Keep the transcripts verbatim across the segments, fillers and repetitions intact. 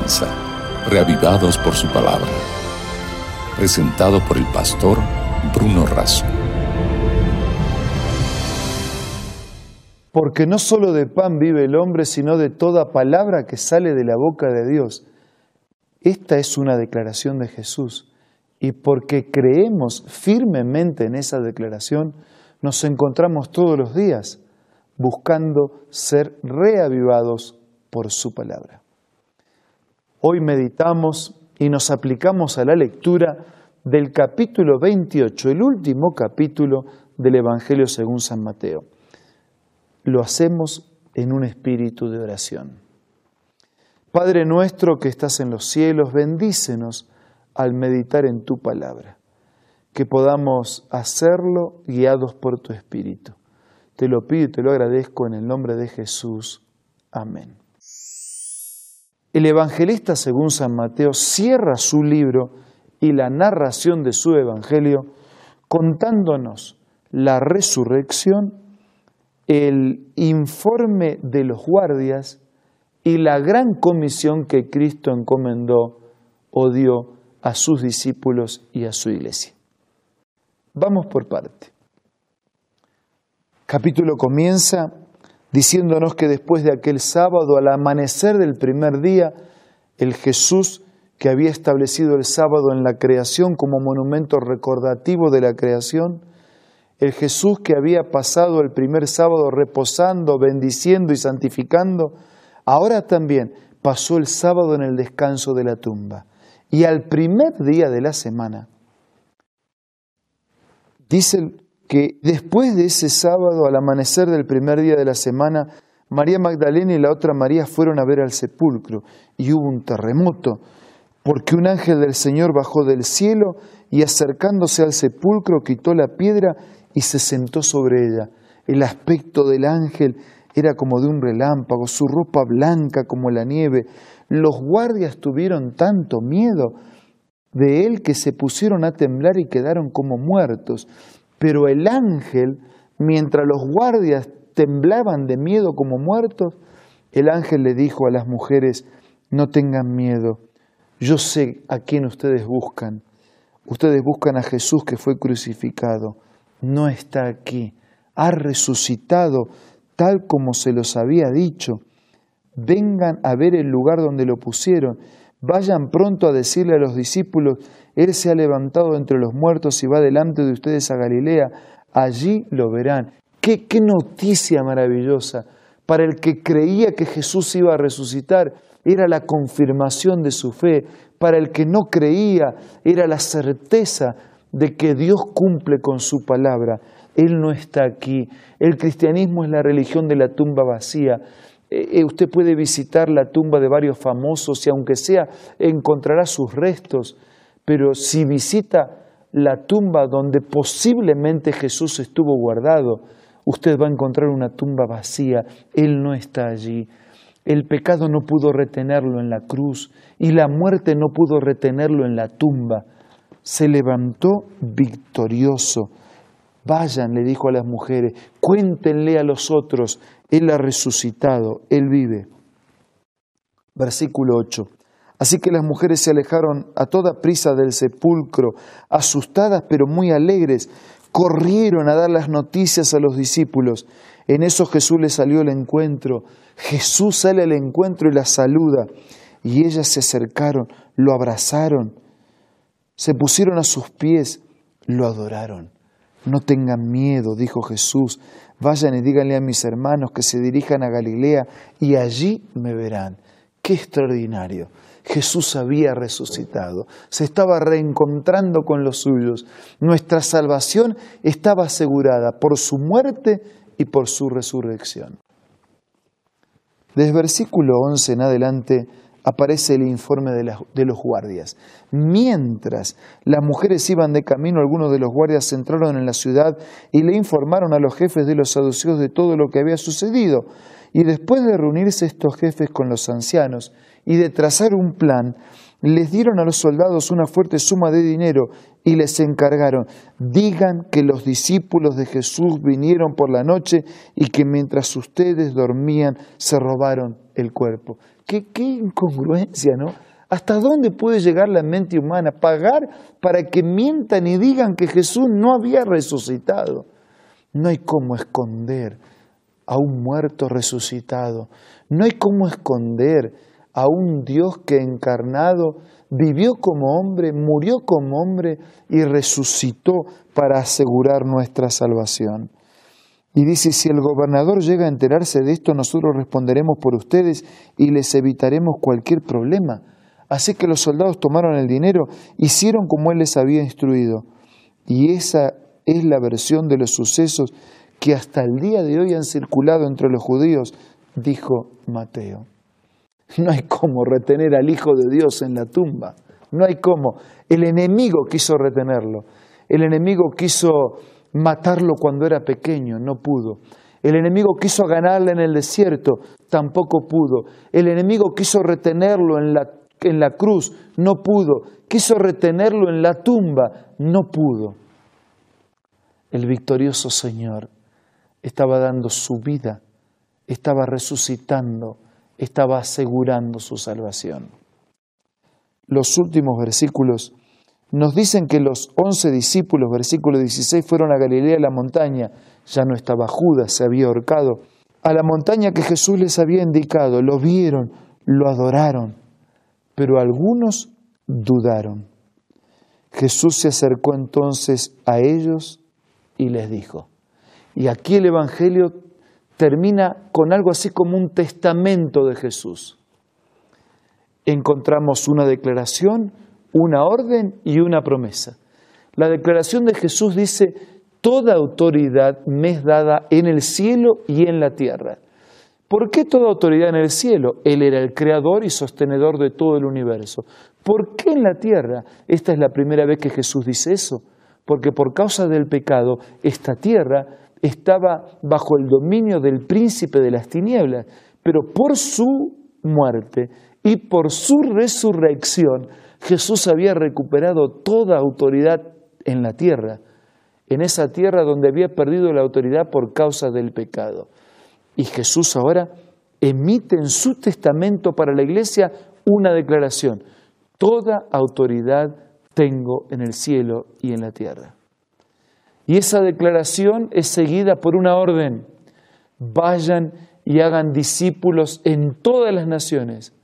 comienza, reavivados por su palabra. Presentado por el pastor Bruno Razo. Porque no solo de pan vive el hombre, sino de toda palabra que sale de la boca de Dios. Esta es una declaración de Jesús. Y porque creemos firmemente en esa declaración, nos encontramos todos los días buscando ser reavivados por su palabra. Hoy meditamos y nos aplicamos a la lectura del capítulo veintiocho, el último capítulo del Evangelio según San Mateo. Lo hacemos en un espíritu de oración. Padre nuestro que estás en los cielos, bendícenos al meditar en tu palabra, que podamos hacerlo guiados por tu Espíritu. Te lo pido y te lo agradezco en el nombre de Jesús. Amén. El evangelista según San Mateo cierra su libro y la narración de su evangelio contándonos la resurrección, el informe de los guardias y la gran comisión que Cristo encomendó o dio a sus discípulos y a su iglesia. Vamos por parte. Capítulo comienza diciéndonos que después de aquel sábado, al amanecer del primer día, el Jesús que había establecido el sábado en la creación como monumento recordativo de la creación, el Jesús que había pasado el primer sábado reposando, bendiciendo y santificando, ahora también pasó el sábado en el descanso de la tumba. Y al primer día de la semana, dice que después de ese sábado, al amanecer del primer día de la semana, María Magdalena y la otra María fueron a ver al sepulcro y hubo un terremoto, porque un ángel del Señor bajó del cielo y acercándose al sepulcro quitó la piedra y se sentó sobre ella. El aspecto del ángel era como de un relámpago, su ropa blanca como la nieve. Los guardias tuvieron tanto miedo de él que se pusieron a temblar y quedaron como muertos. Pero el ángel, mientras los guardias temblaban de miedo como muertos, el ángel le dijo a las mujeres: no tengan miedo, yo sé a quién ustedes buscan. Ustedes buscan a Jesús que fue crucificado. No está aquí, ha resucitado tal como se los había dicho. Vengan a ver el lugar donde lo pusieron. Vayan pronto a decirle a los discípulos: Él se ha levantado entre los muertos y va delante de ustedes a Galilea. Allí lo verán. ¡Qué, qué noticia maravillosa! Para el que creía que Jesús iba a resucitar, era la confirmación de su fe. Para el que no creía, era la certeza de que Dios cumple con su palabra. Él no está aquí. El cristianismo es la religión de la tumba vacía. Eh, usted puede visitar la tumba de varios famosos y aunque sea, encontrará sus restos. Pero si visita la tumba donde posiblemente Jesús estuvo guardado, usted va a encontrar una tumba vacía. Él no está allí. El pecado no pudo retenerlo en la cruz y la muerte no pudo retenerlo en la tumba. Se levantó victorioso. Vayan, le dijo a las mujeres, cuéntenle a los otros, Él ha resucitado, Él vive. Versículo ocho. Así que las mujeres se alejaron a toda prisa del sepulcro, asustadas pero muy alegres, corrieron a dar las noticias a los discípulos. En eso Jesús les salió al encuentro. Jesús sale al encuentro y las saluda. Y ellas se acercaron, lo abrazaron, se pusieron a sus pies, lo adoraron. No tengan miedo, dijo Jesús, vayan y díganle a mis hermanos que se dirijan a Galilea y allí me verán. ¡Qué extraordinario! Jesús había resucitado, se estaba reencontrando con los suyos. Nuestra salvación estaba asegurada por su muerte y por su resurrección. Desde versículo once en adelante aparece el informe de, la, de los guardias. Mientras las mujeres iban de camino, algunos de los guardias entraron en la ciudad y le informaron a los jefes de los saduceos de todo lo que había sucedido. Y después de reunirse estos jefes con los ancianos y de trazar un plan, les dieron a los soldados una fuerte suma de dinero y les encargaron: digan que los discípulos de Jesús vinieron por la noche y que mientras ustedes dormían se robaron el cuerpo. Qué, qué incongruencia, ¿no? ¿Hasta dónde puede llegar la mente humana? Pagar para que mientan y digan que Jesús no había resucitado. No hay cómo esconder a un muerto resucitado. No hay cómo esconder a un Dios que encarnado vivió como hombre, murió como hombre y resucitó para asegurar nuestra salvación. Y dice: si el gobernador llega a enterarse de esto, nosotros responderemos por ustedes y les evitaremos cualquier problema. Así que los soldados tomaron el dinero, hicieron como él les había instruido. Y esa es la versión de los sucesos que hasta el día de hoy han circulado entre los judíos, dijo Mateo. No hay cómo retener al Hijo de Dios en la tumba. No hay cómo. El enemigo quiso retenerlo. El enemigo quiso matarlo cuando era pequeño, no pudo. El enemigo quiso ganarle en el desierto, tampoco pudo. El enemigo quiso retenerlo en la, en la cruz, no pudo. Quiso retenerlo en la tumba, no pudo. El victorioso Señor estaba dando su vida, estaba resucitando, estaba asegurando su salvación. Los últimos versículos nos dicen que los once discípulos, versículo dieciséis, fueron a Galilea, a la montaña. Ya no estaba Judas, se había ahorcado. A la montaña que Jesús les había indicado. Lo vieron, lo adoraron, pero algunos dudaron. Jesús se acercó entonces a ellos y les dijo. Y aquí el Evangelio termina con algo así como un testamento de Jesús. Encontramos una declaración, una orden y una promesa. La declaración de Jesús dice: toda autoridad me es dada en el cielo y en la tierra. ¿Por qué toda autoridad en el cielo? Él era el creador y sostenedor de todo el universo. ¿Por qué en la tierra? Esta es la primera vez que Jesús dice eso. Porque por causa del pecado, esta tierra estaba bajo el dominio del príncipe de las tinieblas. Pero por su muerte y por su resurrección, Jesús había recuperado toda autoridad en la tierra, en esa tierra donde había perdido la autoridad por causa del pecado. Y Jesús ahora emite en su testamento para la iglesia una declaración: toda autoridad tengo en el cielo y en la tierra. Y esa declaración es seguida por una orden: vayan y hagan discípulos en todas las naciones,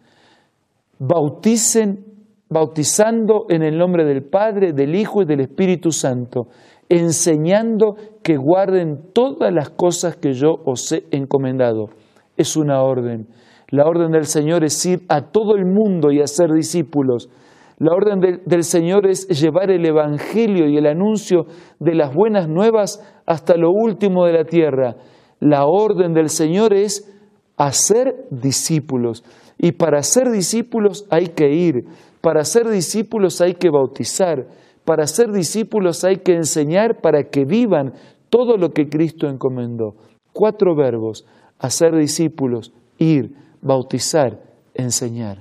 bauticen bautizando en el nombre del Padre, del Hijo y del Espíritu Santo, enseñando que guarden todas las cosas que yo os he encomendado. Es una orden. La orden del Señor es ir a todo el mundo y hacer discípulos. La orden de, del Señor es llevar el Evangelio y el anuncio de las buenas nuevas hasta lo último de la tierra. La orden del Señor es hacer discípulos. Y para ser discípulos hay que ir. Para ser discípulos hay que bautizar. Para ser discípulos hay que enseñar para que vivan todo lo que Cristo encomendó. Cuatro verbos: hacer discípulos, ir, bautizar, enseñar.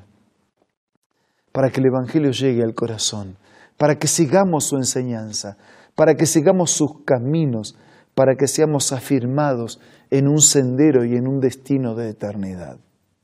Para que el Evangelio llegue al corazón, para que sigamos su enseñanza, para que sigamos sus caminos, para que seamos afirmados en un sendero y en un destino de eternidad.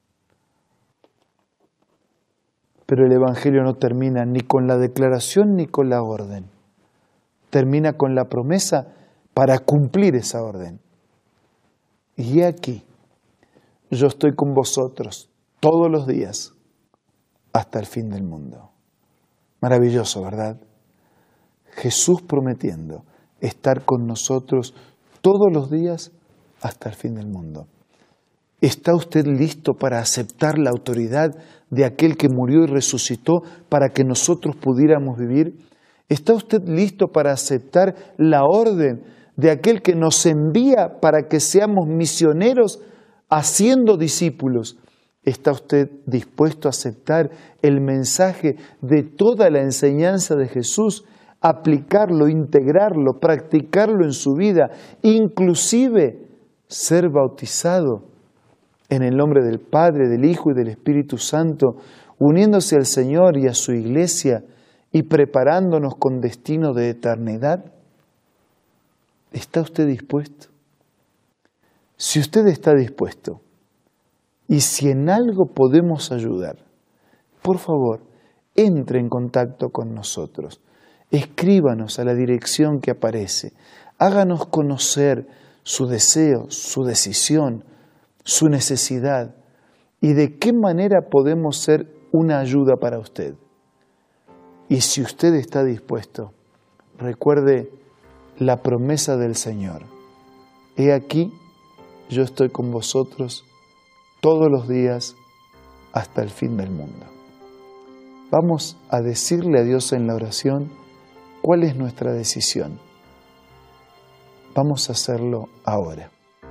Pero el Evangelio no termina ni con la declaración ni con la orden. Termina con la promesa para cumplir esa orden. Y he aquí, yo estoy con vosotros todos los días hasta el fin del mundo. Maravilloso, ¿verdad? Jesús prometiendo estar con nosotros todos los días hasta el fin del mundo. ¿Está usted listo para aceptar la autoridad de aquel que murió y resucitó para que nosotros pudiéramos vivir? ¿Está usted listo para aceptar la orden de aquel que nos envía para que seamos misioneros haciendo discípulos? ¿Está usted dispuesto a aceptar el mensaje de toda la enseñanza de Jesús, aplicarlo, integrarlo, practicarlo en su vida, inclusive ser bautizado en el nombre del Padre, del Hijo y del Espíritu Santo, uniéndose al Señor y a su iglesia y preparándonos con destino de eternidad? ¿Está usted dispuesto? Si usted está dispuesto, y si en algo podemos ayudar, por favor, entre en contacto con nosotros. Escríbanos a la dirección que aparece. Háganos conocer su deseo, su decisión, su necesidad y de qué manera podemos ser una ayuda para usted. Y si usted está dispuesto, recuerde la promesa del Señor. He aquí, yo estoy con vosotros todos los días hasta el fin del mundo. Vamos a decirle a Dios en la oración cuál es nuestra decisión. Vamos a hacerlo ahora.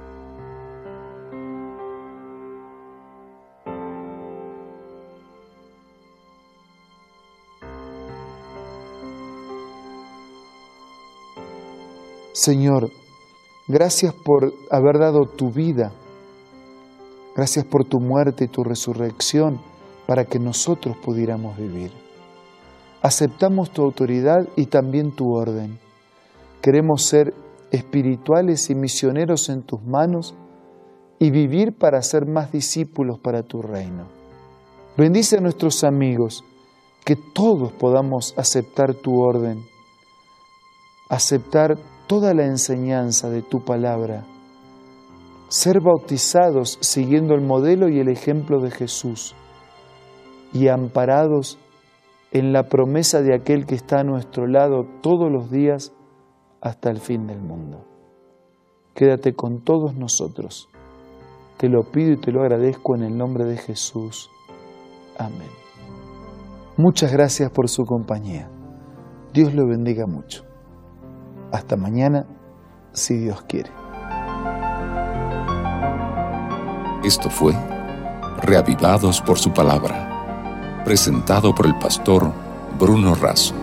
Señor, gracias por haber dado tu vida. Gracias por tu muerte y tu resurrección para que nosotros pudiéramos vivir. Aceptamos tu autoridad y también tu orden. Queremos ser espirituales y misioneros en tus manos y vivir para ser más discípulos para tu reino. Bendice a nuestros amigos, que todos podamos aceptar tu orden, aceptar toda la enseñanza de tu palabra, ser bautizados siguiendo el modelo y el ejemplo de Jesús y amparados en la promesa de aquel que está a nuestro lado todos los días hasta el fin del mundo. Quédate con todos nosotros. Te lo pido y te lo agradezco en el nombre de Jesús. Amén. Muchas gracias por su compañía. Dios lo bendiga mucho. Hasta mañana, si Dios quiere. Esto fue Reavivados por su palabra, presentado por el pastor Bruno Razo.